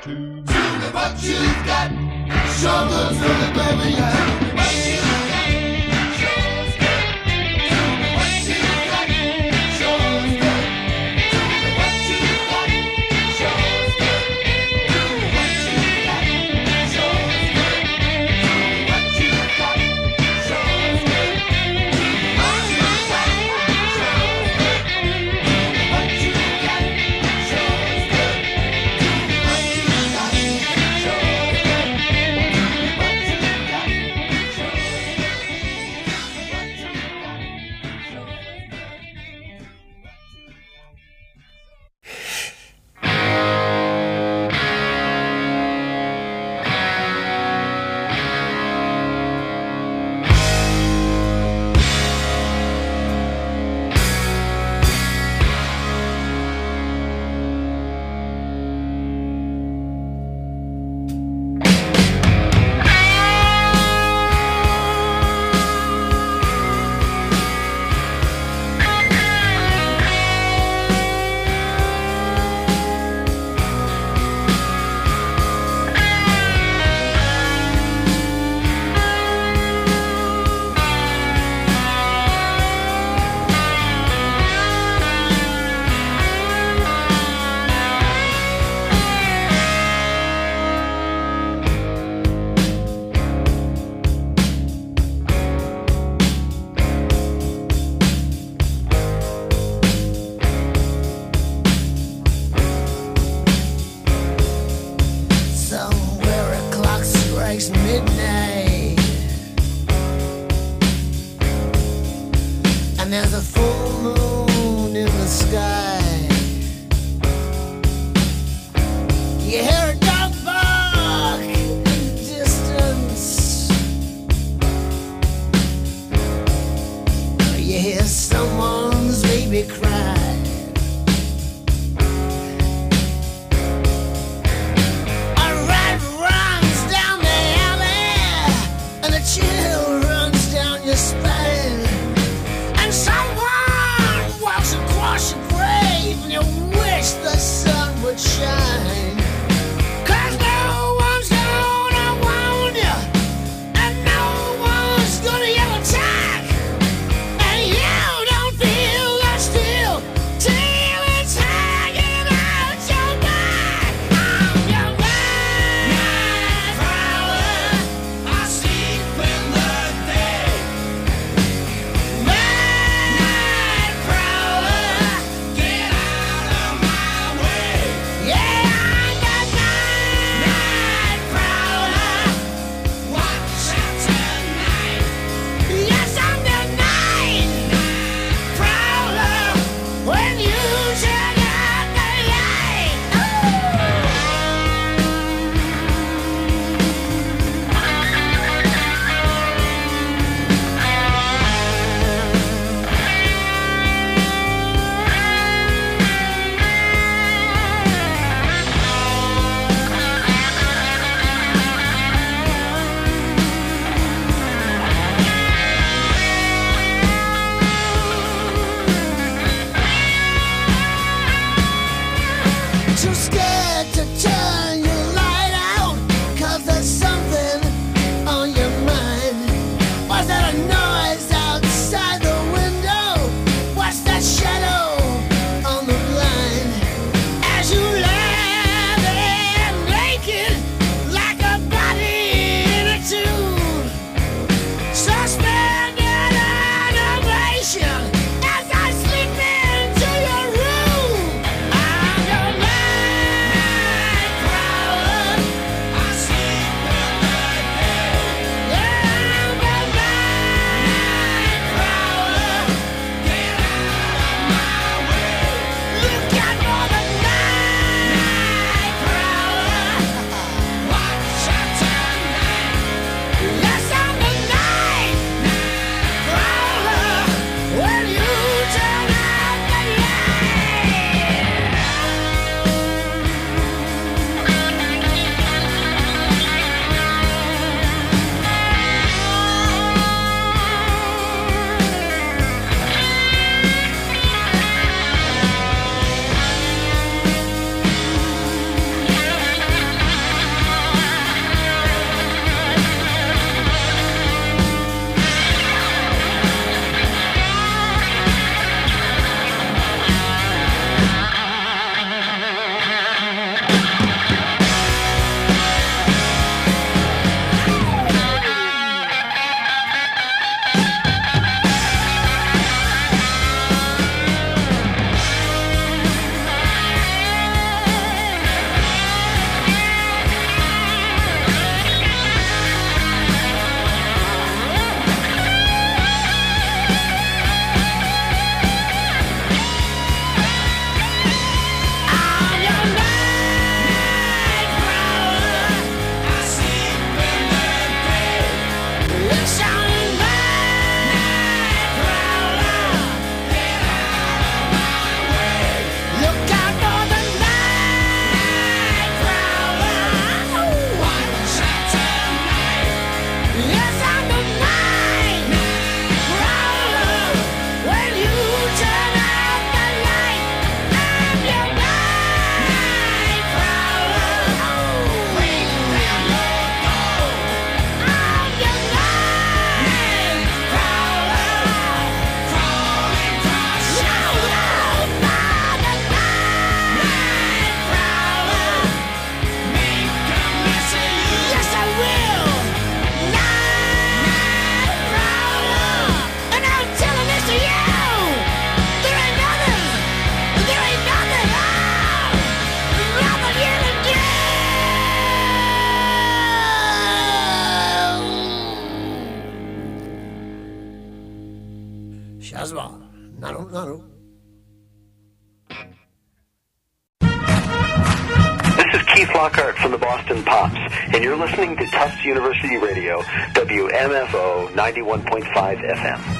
to tell me what you've got. Show good, tell me, baby, yeah. What you've got, show's good. Tell me what you've got, show's good. Tell me what you've got, show's good. Tell me what you've got, show's good. Tell me what you've got, show's good. What you've got, show's good. What you've got, show's good. What you've got, show's good. What you've got, somewhere a clock strikes midnight, and there's a full moon in the sky. You hear a dog bark in the distance, or you hear someone's baby cry. A rat runs down the alley, and a chill runs down your spine. And someone walks across your grave, and you wish the sun would shine. Casbah, Nano, Nano. This is Keith Lockhart from the Boston Pops, and you're listening to Tufts University Radio, WMFO 91.5 FM.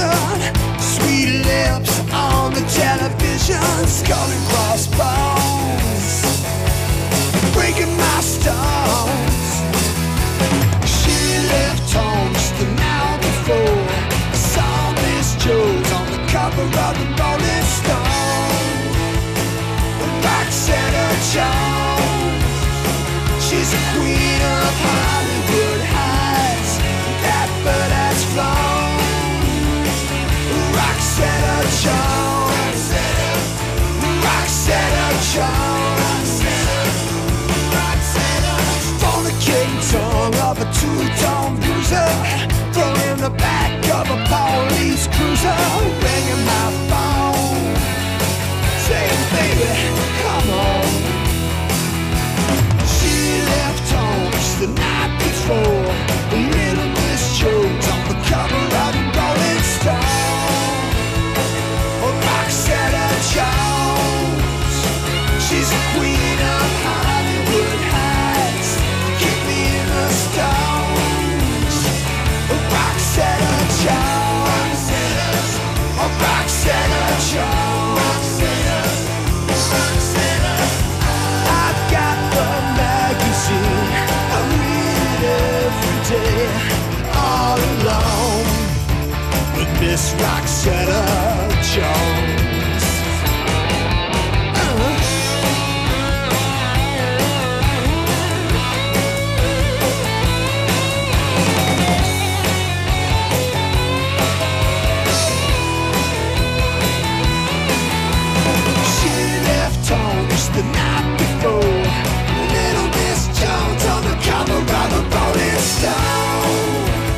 Sweet lips on the television, skull and crossbones. breaking my stones. She left home just an hour before. I saw Miss Jones on the cover of the Rolling Stone. Roxana Jones, she's a queen of Hollywood Heights. That bird has flown. Roxana Jones, Roxana Jones, fornicating tongue of a two-tone bruiser, thrown in the back of a police cruiser, ringing my phone, saying, baby, come on. She left home just the night before. Little Miss Jones on the cover of the Rolling Stone. Roxana Jones, she's a queen of Hollywood Heights. Keep me in the stones. Roxana Jones, Roxana Jones. I've got the magazine, I read it every day, all alone with Miss Roxana Jones. She left home just the night before. Little Miss Jones on the cover of the Rolling Stone.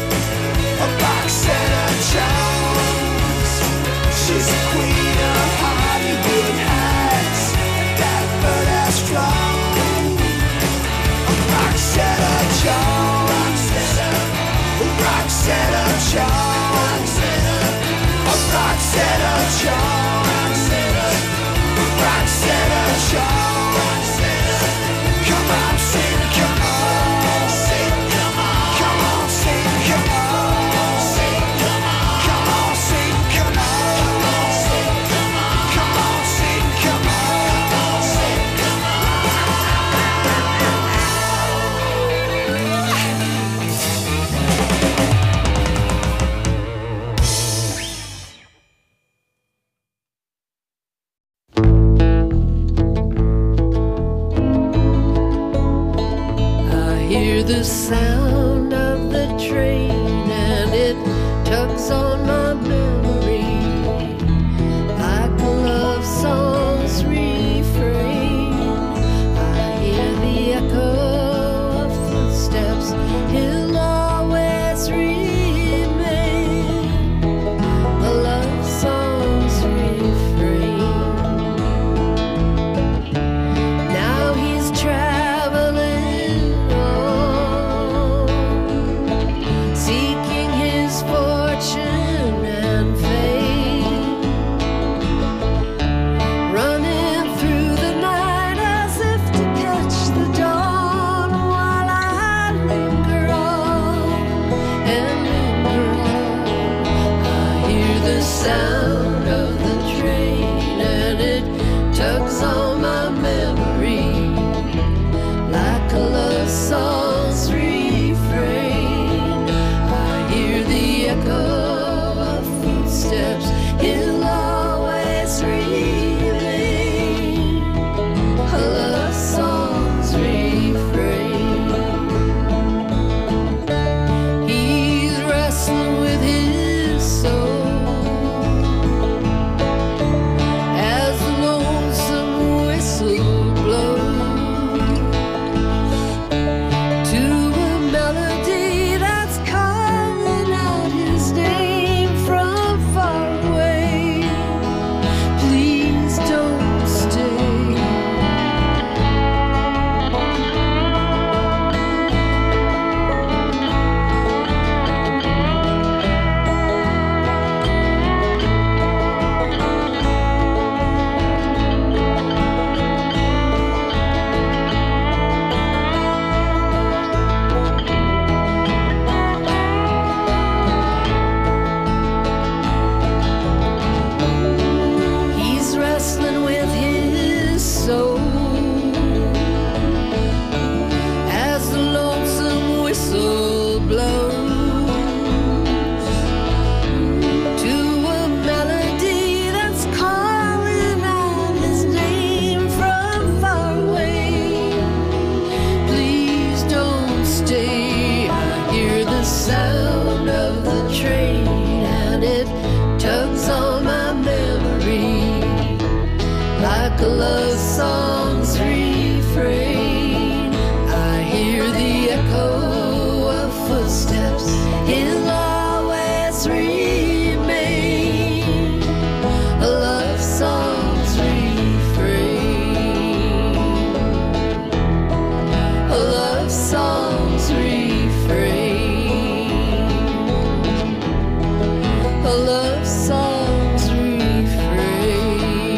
Roxana Jones, she's a queen of Hollywood Heights. That bird has flown. Roxana Jones, Roxana Jones, Roxana Jones, Roxana Jones. Come on, sing, come on, sing, come on, come on, sing, come on, sing, come on, come on, sing, come on, sing, come on, come on, sing, come on, sing, come I hear the sound of the train and it tugs on my memory like a love song's refrain. I hear the echo of footsteps, he'll always remain a love song's refrain. Now he's traveling on, seeking his fortune and fame, running through the night as if to catch the dawn while I linger on and loves, he'll always remain a love song's refrain, a love song's refrain, a love song's refrain.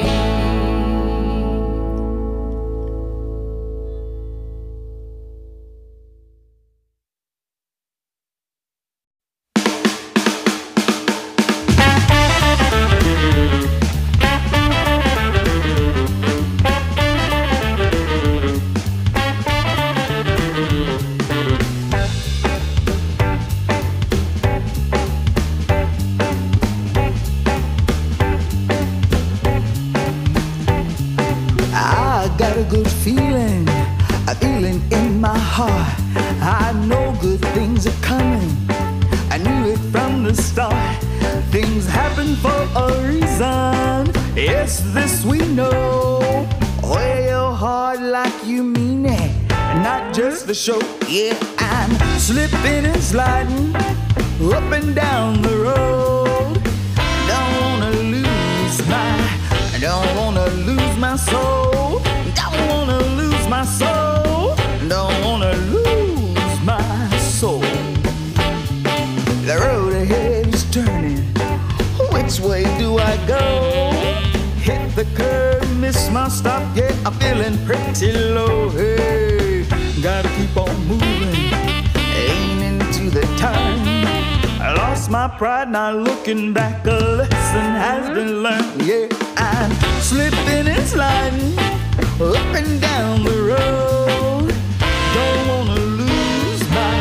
I got a good feeling, a feeling in my heart. I know good things are coming. I knew it from the start. Things happen for a reason. Yes, this we know. Wear your heart like you mean it, not just the show. Yeah, I'm slipping and sliding up and down the road. Don't wanna lose don't wanna lose my soul. Don't wanna lose my soul. Don't wanna lose my soul. The road ahead is turning. Which way do I go? Hit the curb, miss my stop. Yeah, I'm feeling pretty low. Hey, gotta keep on moving, aiming to the turn. I lost my pride, not looking back. A lesson has been learned. Yeah, I'm slipping and sliding up and down the road. Don't wanna lose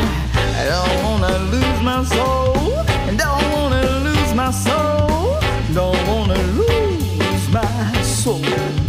my soul. Don't wanna lose my soul. Don't wanna lose my soul.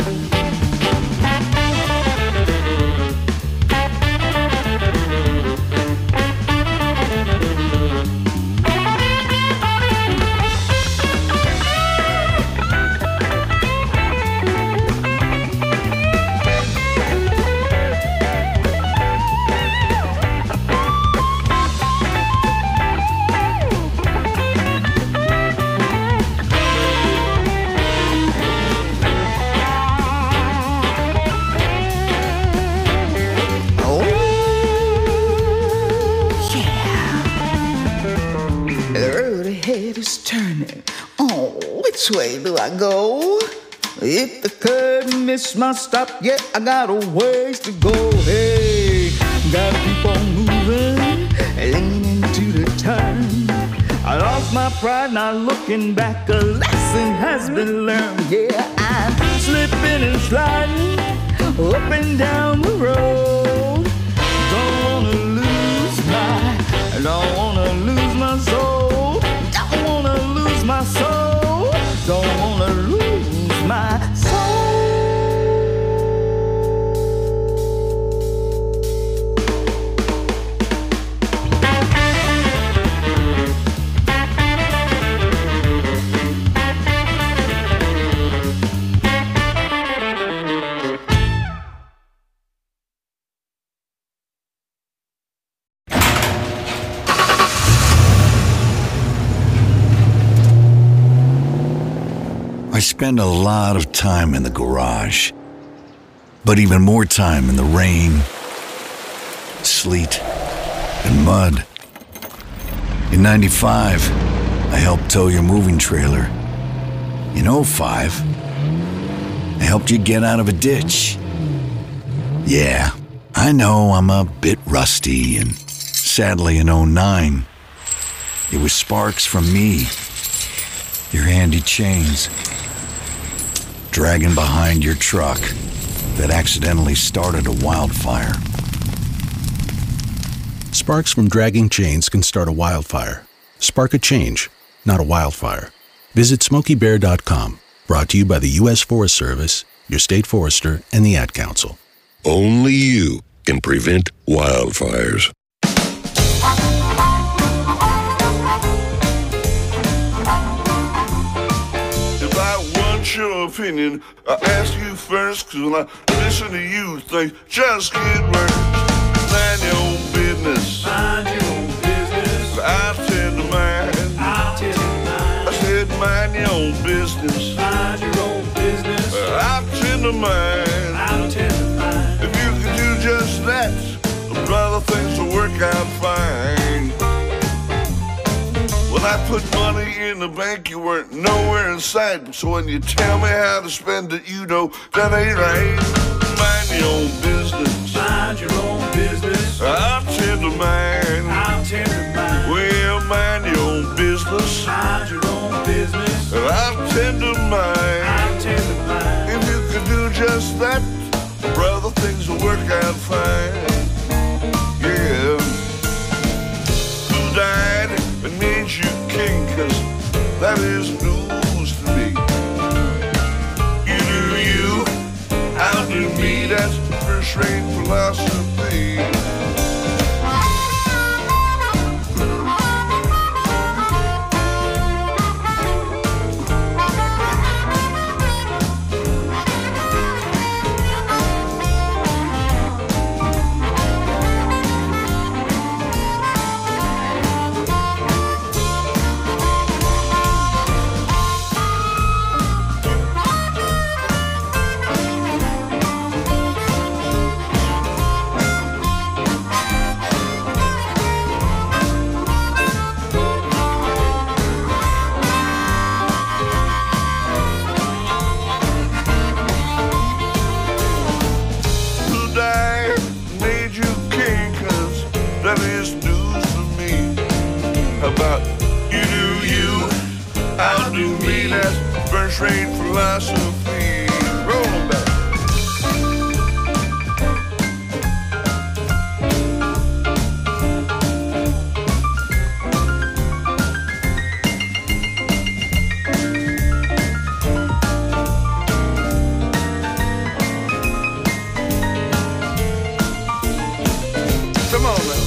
Is turning. Oh, which way do I go? If the curb miss my stop, yeah, I got a ways to go. Hey, gotta keep on moving, leaning to the turn. I lost my pride, not looking back. A lesson has been learned. Yeah, I'm slipping and sliding up and down the road. Don't wanna lose my soul. My soul, don't wanna lose my soul. I spend a lot of time in the garage, but even more time in the rain, sleet, and mud. In '95, I helped tow your moving trailer. In '05, I helped you get out of a ditch. Yeah, I know I'm a bit rusty, and sadly in '09, it was sparks from me, your handy chains, dragging behind your truck that accidentally started a wildfire. Sparks from dragging chains can start a wildfire. Spark a change, not a wildfire. Visit SmokeyBear.com. Brought to you by the U.S. Forest Service, your state forester, and the Ad Council. Only you can prevent wildfires. If I want your opinion, I ask you first, 'cause when I listen to you, things just get worse. Mind your business. Mind your business. tender mind. I'll tender mind. If you could do just that, brother, things will work out fine. When I put money in the bank, you weren't nowhere in sight. So when you tell me how to spend it, you know that ain't right. Mind your own business. Mind your own business. I'll tender mine. I'll tender mind. Well, mind your own business. Mind your own business. I'll tender mine. I'll tender mind. If you could do just that, brother, things will work out fine. Yeah. Who died and made you king? 'Cause that is news to me. You do you, I'll do me. That's first-rate philosophy. That is news to me. How about you do you, I'll do me. That's first-rate philosophy. Roll 'em back. Come on now.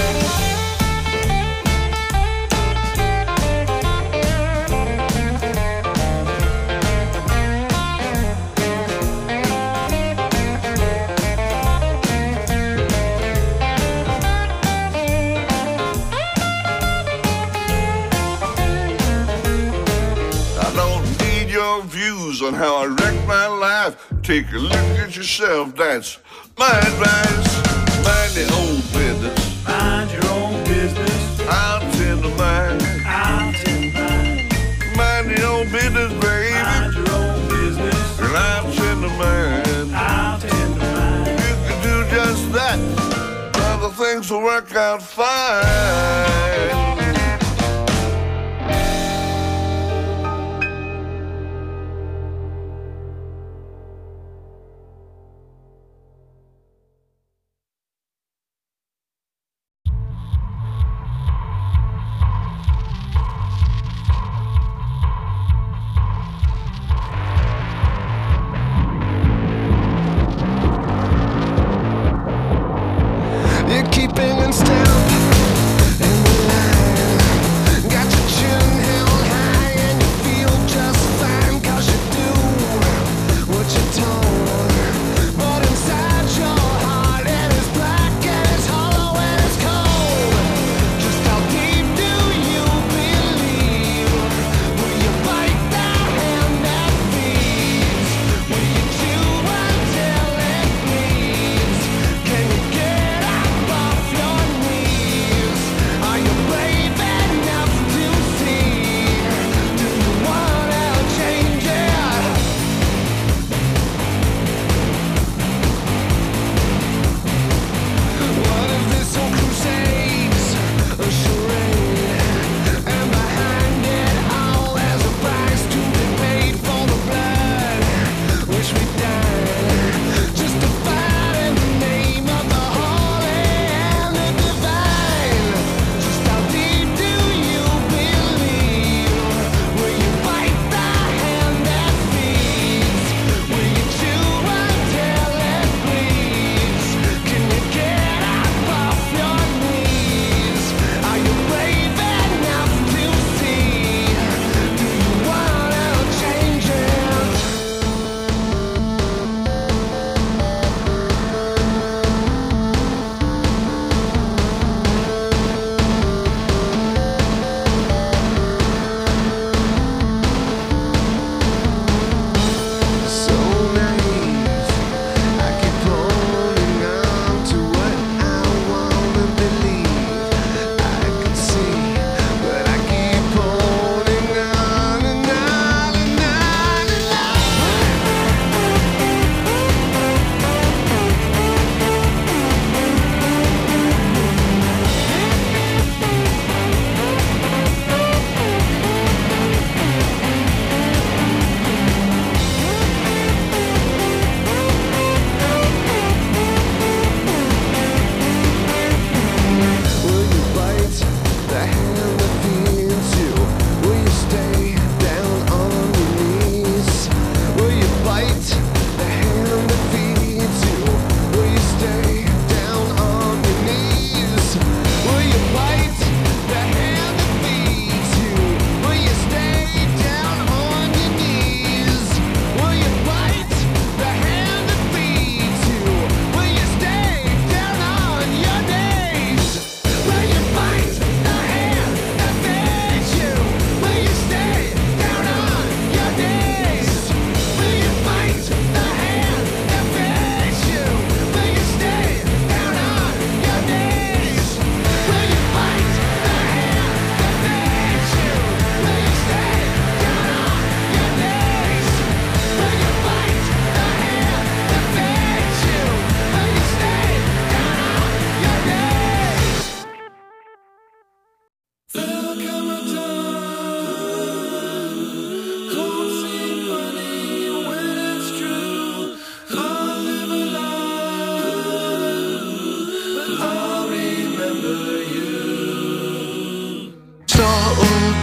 Views on how I wrecked my life. Take a look at yourself, that's my advice. Mind your own business. Mind your own business. I'll tend to mine. I'll tend to mine. Mind your own business, baby. Mind your own business. And I'll tend to mine. I'll tend to mine. You can do just that, other things will work out fine. You're keeping in step, and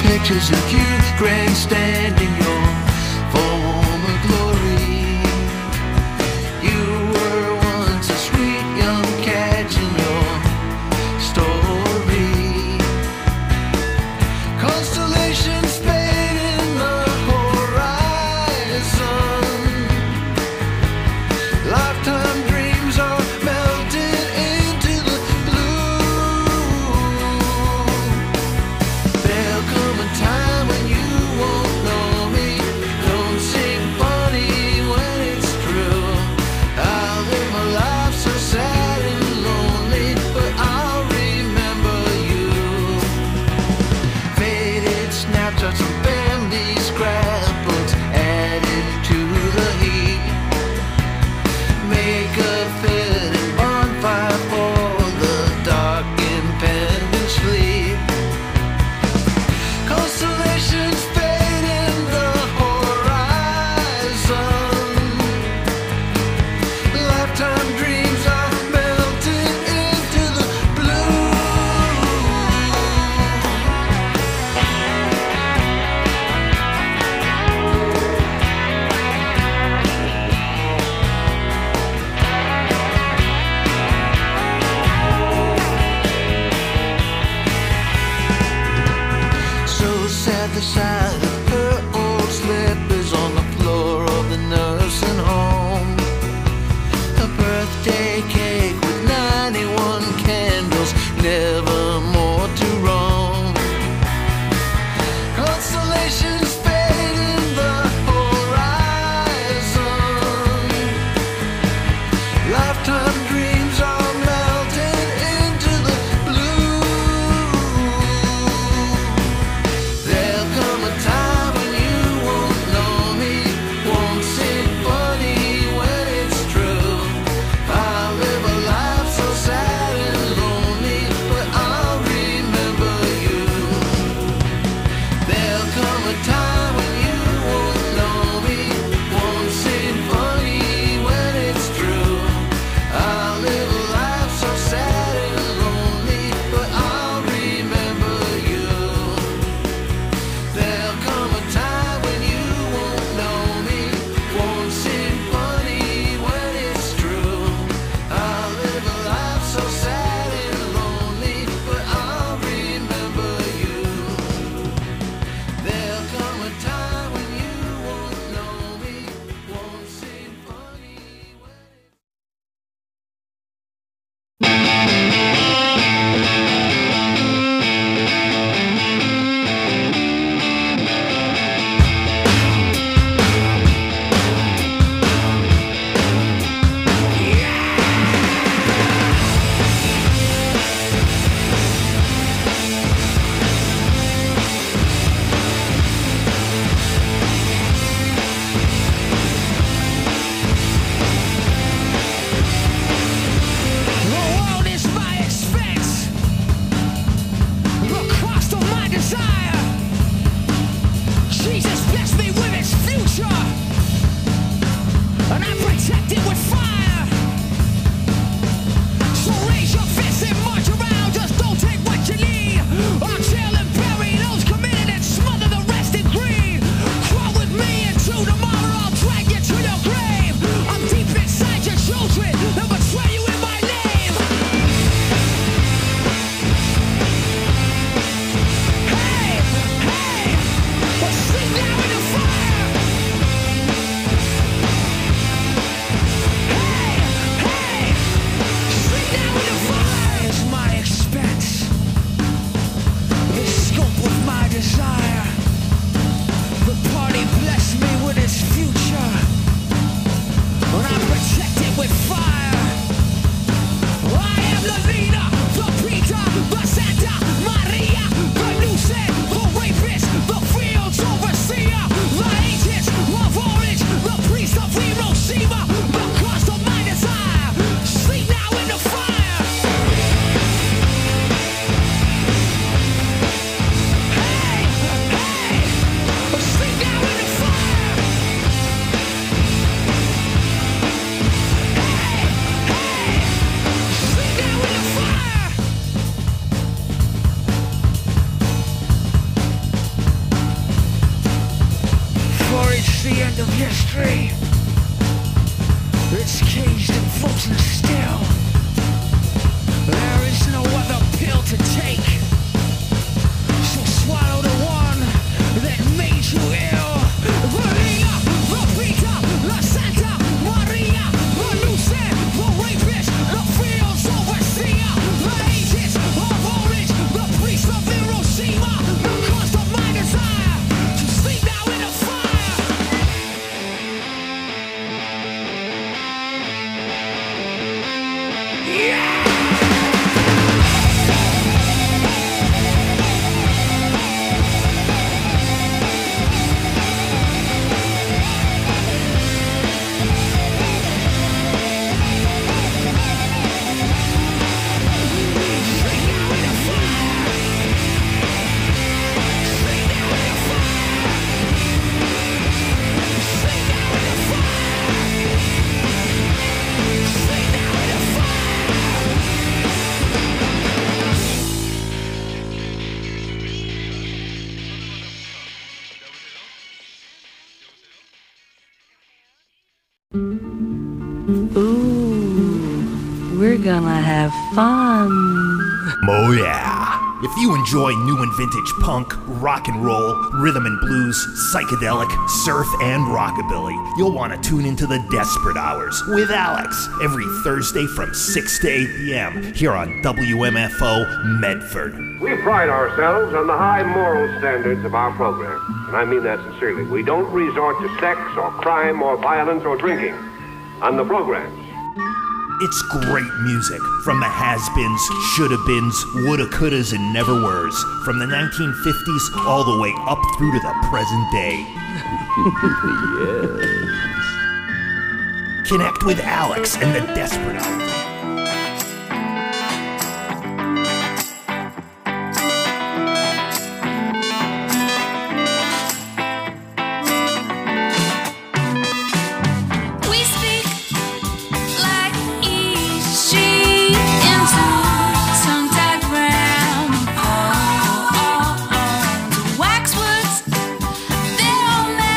pictures of you grandstanding your former glory. You were once a sweet young catch in your story. Constellations fade in the horizon. Lifetime dreams are melted into the blue. There'll come a time when you won't know me. Don't seem funny when it's true. I'll live my life so sad and lonely, but I'll remember you. Faded snapshots of family scrapbooks added to the heat. Make a fitting bonfire for the dark impending sleep. Constellations fade in the horizon. Lifetime dreams are melted into the blue. So sad the sight of her old slippers on the floor of the nursing home. A birthday cake with 91 candles, never more to roam. Constellations fade in the horizon. Lifetime dreams are melted into the blue. There'll come a time end of history. It's caged and frozen still. There is no other pill to take. So swallow the one that made you ill. Maria, the Vita, La Santa Maria, the Lucid, the rapist, the fields overseer, the agents of orange, the priest of Hiroshima, the cause of my desire to sleep now in the fire. Yeah! Ooh, we're gonna have fun. Oh yeah! If you enjoy new and vintage punk, rock and roll, rhythm and blues, psychedelic, surf, and rockabilly, you'll want to tune into the Desperate Hours with Alex every Thursday from 6 to 8 p.m. here on WMFO Medford. We pride ourselves on the high moral standards of our program, and I mean that sincerely. We don't resort to sex or crime or violence or drinking on the programs. It's great music from the has-beens, shoulda-beens, woulda, couldas, and never-weres, from the 1950s all the way up through to the present day. Yes. Connect with Alex and the Desperate Hours.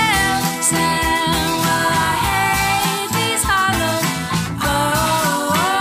Waxwoods, they're all melting. Well, I hate these hollow bones.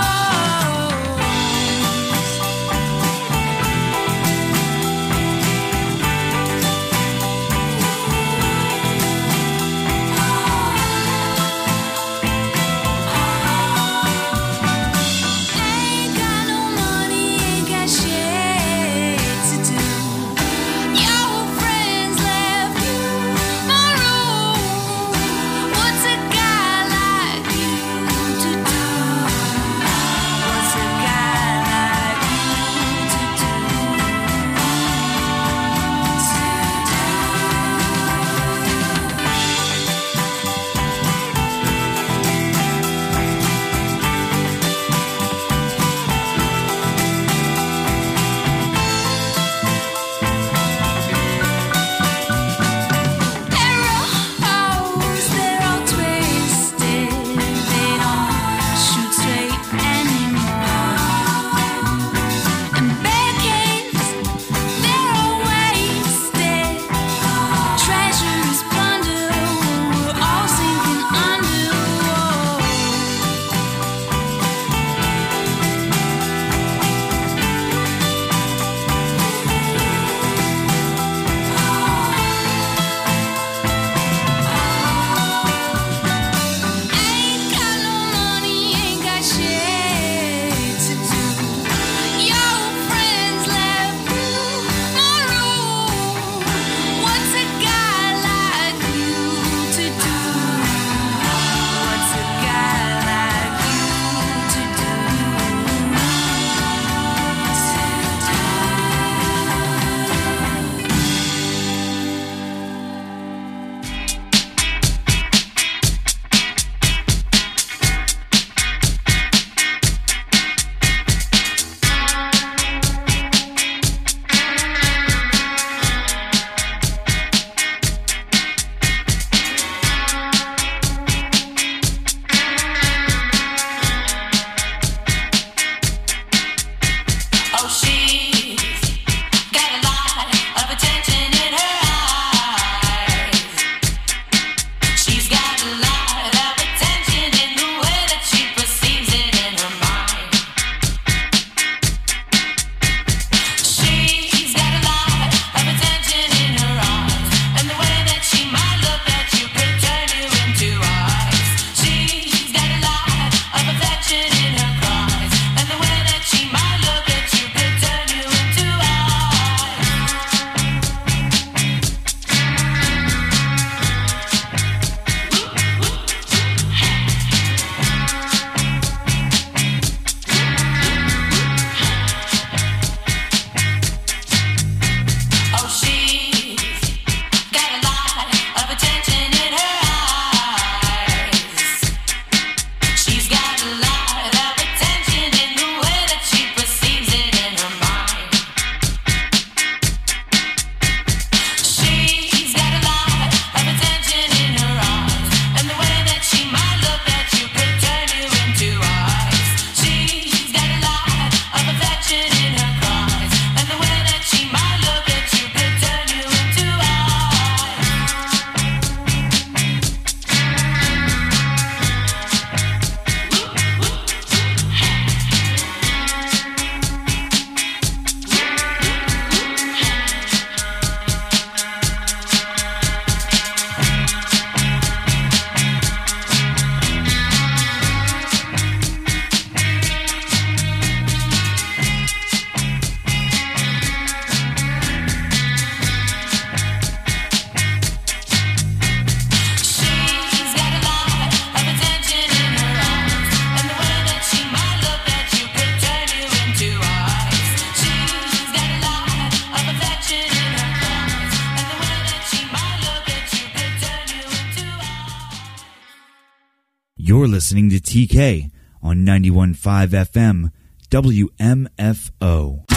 You're listening to TK on 91.5 FM, WMFO.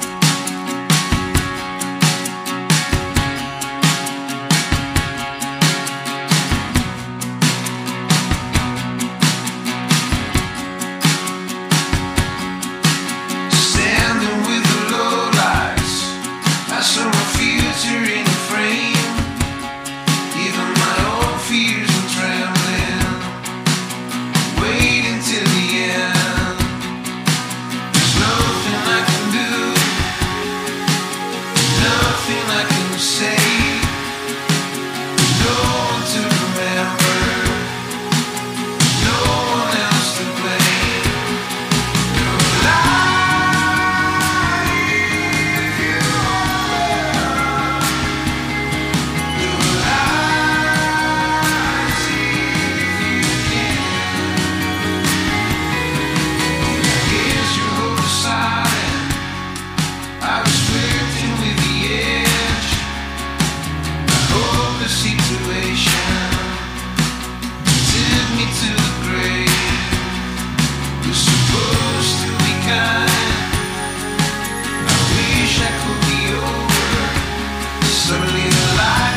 Standing with the low lights, I saw my future in the frame. Even my own fears and trembling, waiting till the end. There's nothing I can do, nothing I can say. No one to remember, no one else to blame. No lie, if you are. No lie, see if you can. Against your whole side, I was flirting with the edge. I hope the situation took me to the grave. You're supposed to be kind. I wish I could be over. Suddenly the light